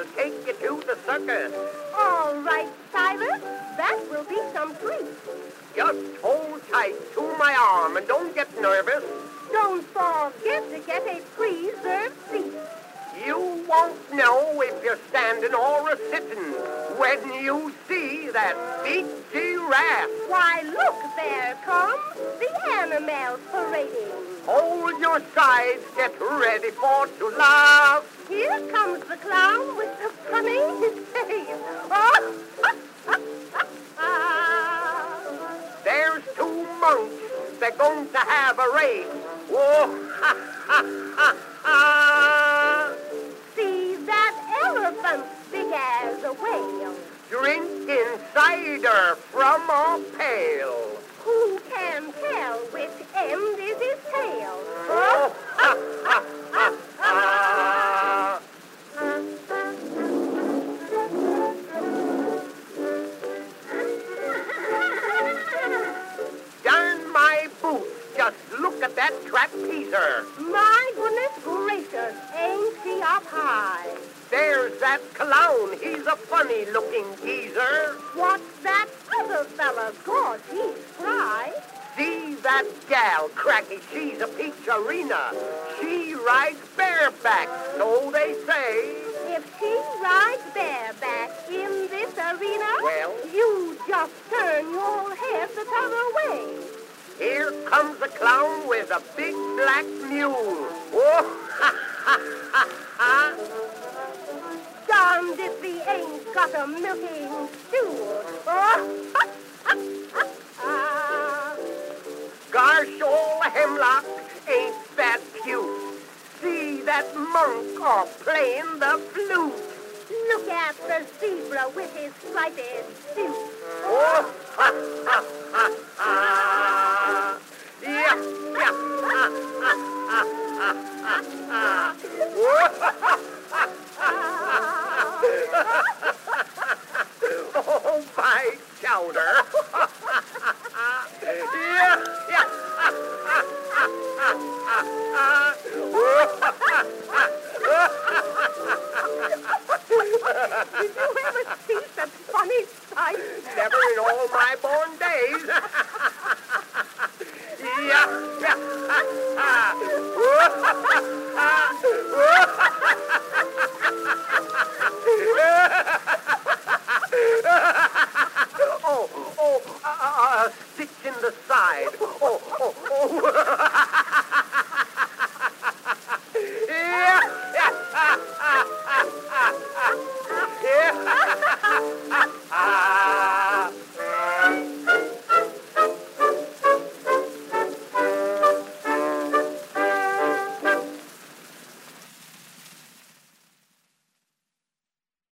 I'll take you to the circus. All right, Silas. That will be some treat. Just hold tight to my arm and don't get nervous. Don't forget to get a preserved seat. You won't know if you're standing or a-sitting when you see that big giraffe. Why, look, there comes the animals parading. Hold your sides, get ready for to laugh. Here comes the clown with the funny face. Oh! There's two monks. They're going to have a race. Oh, ha, ha, ha, ha. See that elephant, big as a whale. Drinking cider from a pail. Who can tell which end is his tail? Oh, ha, ha, ha, ha. Darn my boots, just look at that trapeze. My goodness gracious, ain't she up high? There's that clown, he's a funny-looking geezer. What's that other fella? God, he's spry. See that gal, Cracky, she's a peach-arena. She rides bareback, so they say. If she rides bareback in this arena, Well? you just turn your head the other way. Here comes the clown with a big black mule. Oh, ha, ha, ha, ha. Darned if he ain't got a milking stool. Oh, ha, ha, ha, ha. Gosh, all hemlock, ain't that cute? See that monk off playing the flute. Look at the zebra with his striped suit. Oh, ha, ha, ha, ha. Yeah, yeah, ha, ha, ha, ha, ha, ha. Oh, ha, ha, ha, ha, ha. Oh, by chowder. Yeah, yeah, ha, ha, ha, ha, ha, ha. Oh, ha, ha, ha, Did you ever see such funny sight? never in all my born days. Yeah, yeah, ha, ha. Oh, ha, ha, ha. Oh, a stitch in the side. Oh,